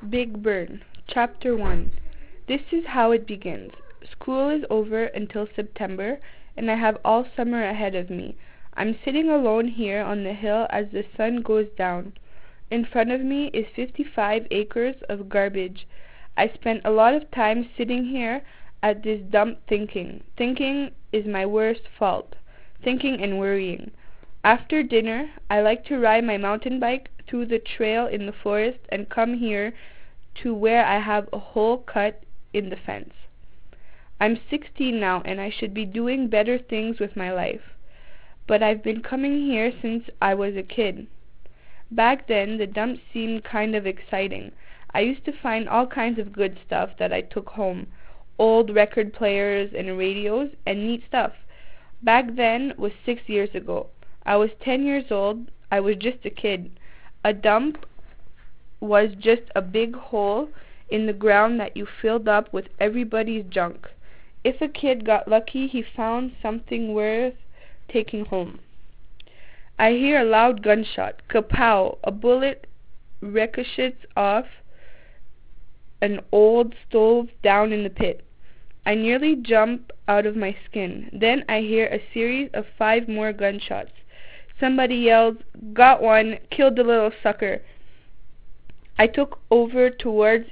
Big Burn, Chapter 1. This is how it begins. School is over until September, and I have all summer ahead of me. I'm sitting alone here on the hill as the sun goes down. In front of me is 55 acres of garbage. I spent a lot of time sitting here at this dump thinking. Thinking is my worst fault. Thinking and worrying. After dinner, I like to ride my mountain bike through the trail in the forest and come here to where I have a hole cut in the fence. I'm 16 now and I should be doing better things with my life. But I've been coming here since I was a kid. Back then, the dump seemed kind of exciting. I used to find all kinds of good stuff that I took home. Old record players and radios and neat stuff. Back then was 6 years ago. I was 10 years old. I was just a kid. A dump was just a big hole in the ground that you filled up with everybody's junk. If a kid got lucky, he found something worth taking home. I hear a loud gunshot. Kapow! A bullet ricochets off an old stove down in the pit. I nearly jump out of my skin. Then I hear a series of 5 more gunshots. Somebody yells, "Got one! Killed the little sucker!" I took over towards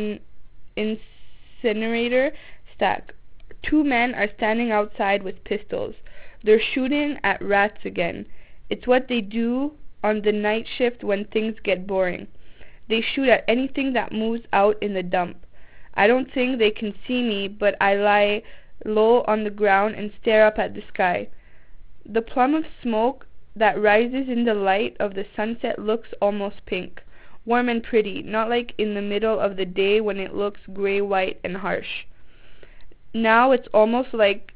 incinerator stack. 2 men are standing outside with pistols. They're shooting at rats again. It's what they do on the night shift when things get boring. They shoot at anything that moves out in the dump. I don't think they can see me, but I lie low on the ground and stare up at the sky. The plume of smoke that rises in the light of the sunset looks almost pink, warm and pretty, not like in the middle of the day when it looks gray, white, and harsh. Now it's almost like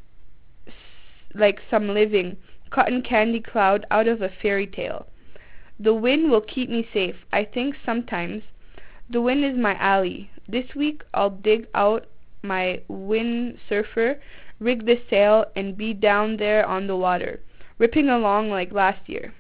some living, cotton candy cloud out of a fairy tale. The wind will keep me safe, I think sometimes. The wind is my ally. This week I'll dig out my windsurfer, rig the sail, and be down there on the water, ripping along like last year.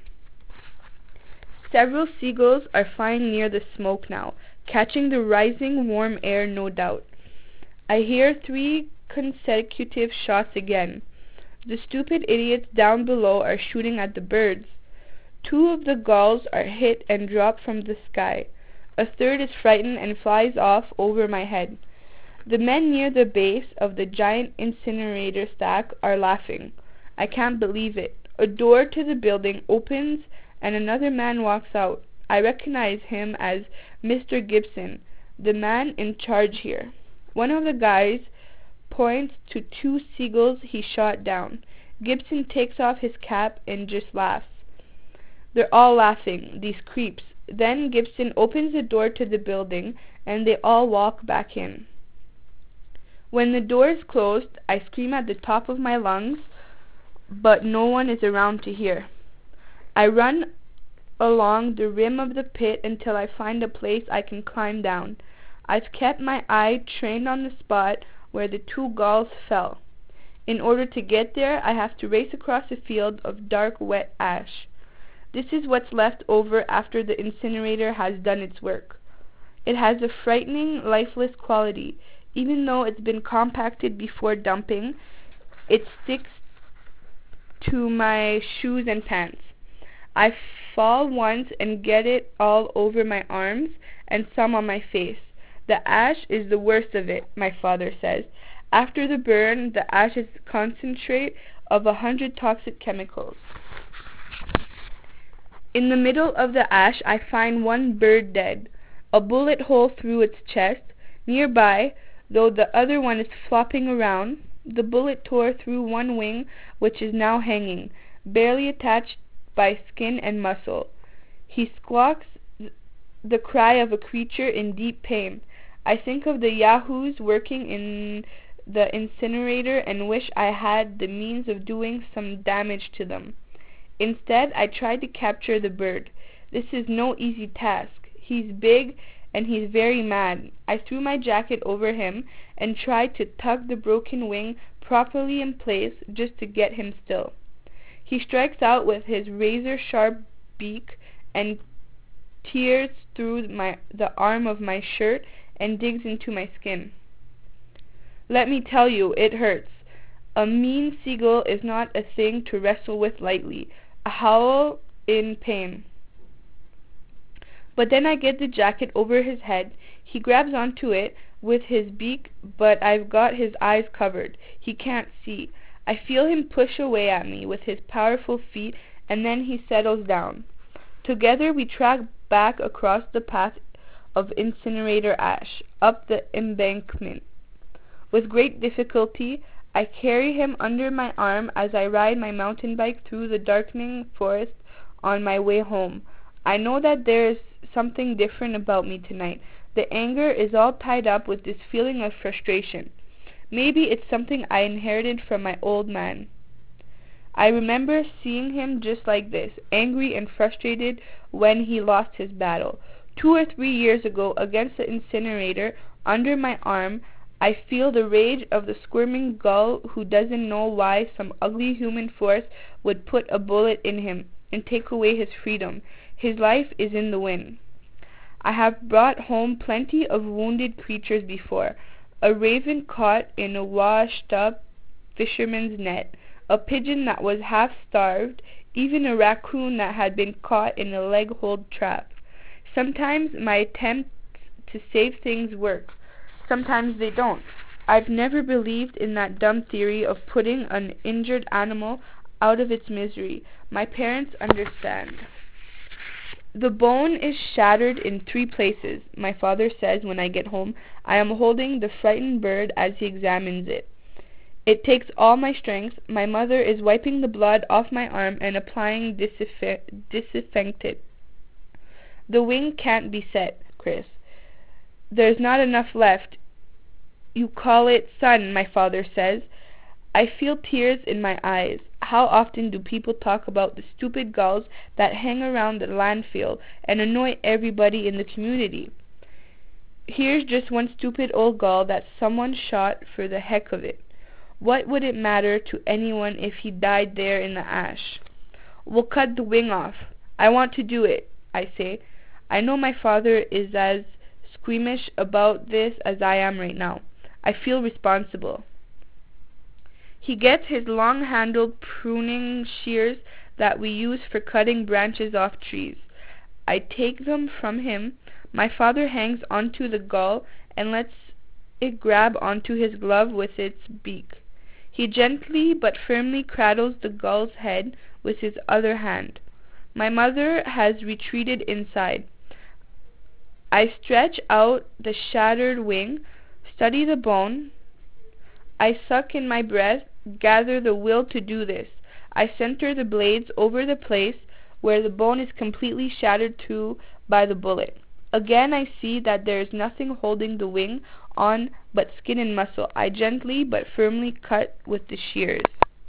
Several seagulls are flying near the smoke now, catching the rising warm air, no doubt. I hear 3 consecutive shots again. The stupid idiots down below are shooting at the birds. 2 of the gulls are hit and drop from the sky. A third is frightened and flies off over my head. The men near the base of the giant incinerator stack are laughing. I can't believe it. A door to the building opens and another man walks out. I recognize him as Mr. Gibson, the man in charge here. One of the guys points to 2 seagulls he shot down. Gibson takes off his cap and just laughs. They're all laughing, these creeps. Then Gibson opens the door to the building and they all walk back in. When the door is closed, I scream at the top of my lungs, but no one is around to hear. I run along the rim of the pit until I find a place I can climb down. I've kept my eye trained on the spot where the 2 gulls fell. In order to get there, I have to race across a field of dark, wet ash. This is what's left over after the incinerator has done its work. It has a frightening, lifeless quality. Even though it's been compacted before dumping, it sticks to my shoes and pants. I fall once and get it all over my arms and some on my face. The ash is the worst of it, my father says. After the burn, the ash is a concentrate of 100 toxic chemicals. In the middle of the ash, I find 1 bird dead, a bullet hole through its chest. Nearby, though the other one is flopping around, the bullet tore through 1 wing, which is now hanging, barely attached by skin and muscle. He squawks the cry of a creature in deep pain. I think of the yahoos working in the incinerator and wish I had the means of doing some damage to them. Instead, I tried to capture the bird. This is no easy task. He's big and he's very mad. I threw my jacket over him and tried to tug the broken wing properly in place just to get him still. He strikes out with his razor-sharp beak and tears through the arm of my shirt and digs into my skin. Let me tell you, it hurts. A mean seagull is not a thing to wrestle with lightly. I howl in pain. But then I get the jacket over his head. He grabs onto it with his beak, but I've got his eyes covered. He can't see. I feel him push away at me with his powerful feet, and then he settles down. Together we track back across the path of incinerator ash, up the embankment. With great difficulty, I carry him under my arm as I ride my mountain bike through the darkening forest on my way home. I know that there is something different about me tonight. The anger is all tied up with this feeling of frustration. Maybe it's something I inherited from my old man. I remember seeing him just like this, angry and frustrated when he lost his battle. 2 or 3 years ago, against the incinerator, under my arm, I feel the rage of the squirming gull who doesn't know why some ugly human force would put a bullet in him and take away his freedom. His life is in the wind. I have brought home plenty of wounded creatures before. A raven caught in a washed-up fisherman's net, a pigeon that was half-starved, even a raccoon that had been caught in a leg-hold trap. Sometimes my attempts to save things work. Sometimes they don't. I've never believed in that dumb theory of putting an injured animal out of its misery. My parents understand. The bone is shattered in 3 places, my father says when I get home. I am holding the frightened bird as he examines it. It takes all my strength. My mother is wiping the blood off my arm and applying disinfectant. The wing can't be set, Chris. There's not enough left. You call it sun, my father says. I feel tears in my eyes. How often do people talk about the stupid gulls that hang around the landfill and annoy everybody in the community? Here's just one stupid old gull that someone shot for the heck of it. What would it matter to anyone if he died there in the ash? We'll cut the wing off. I want to do it, I say. I know my father is as squeamish about this as I am right now. I feel responsible. He gets his long-handled pruning shears that we use for cutting branches off trees. I take them from him. My father hangs onto the gull and lets it grab onto his glove with its beak. He gently but firmly cradles the gull's head with his other hand. My mother has retreated inside. I stretch out the shattered wing, study the bone. I suck in my breath, gather the will to do this. I center the blades over the place where the bone is completely shattered to by the bullet. Again I see that there is nothing holding the wing on but skin and muscle. I gently but firmly cut with the shears.